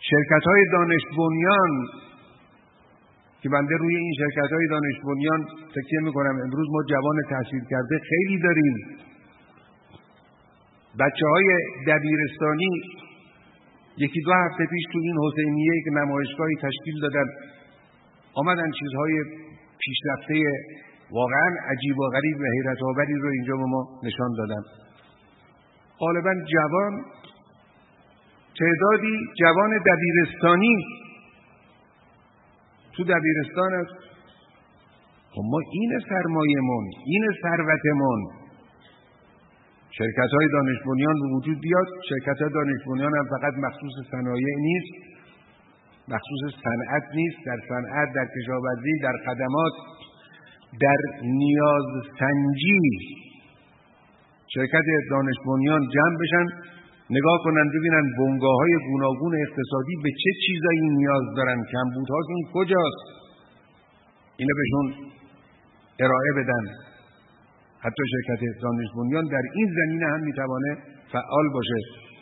شرکت‌های دانش بنیان که بنده روی این شرکت‌های دانش بنیان تکیه می‌کنم. امروز ما جوان تحصیل کرده خیلی داریم. بچه‌های دبیرستانی یکی دو هفته پیش تو این حسینیه که نمایشگاهی تشکیل دادن آمدن چیزهای پیشرفته واقعا عجیب و غریب و حیرت آوری رو اینجا به ما نشان دادن. غالبا جوان، تعدادی جوان دبیرستانی تو دبیرستان است. خب ما این سرمایه‌مون، این ثروتمون. شرکت‌های دانش بنیان به وجود بیاد. شرکت‌های دانش بنیان هم فقط مخصوص صنایع نیست، مخصوص صنعت نیست. در صنعت، در کشاورزی، در خدمات، در نیاز سنجی شرکت دانش بنیان جمع بشن، نگاه کنن ببینن بنگاه‌های گوناگون اقتصادی به چه چیزایی نیاز دارن، کمبودهاشون کجاست، اینو بهشون ارائه بدن. حتی شرکت دانش بنیان در این زمینه هم میتوانه فعال باشه.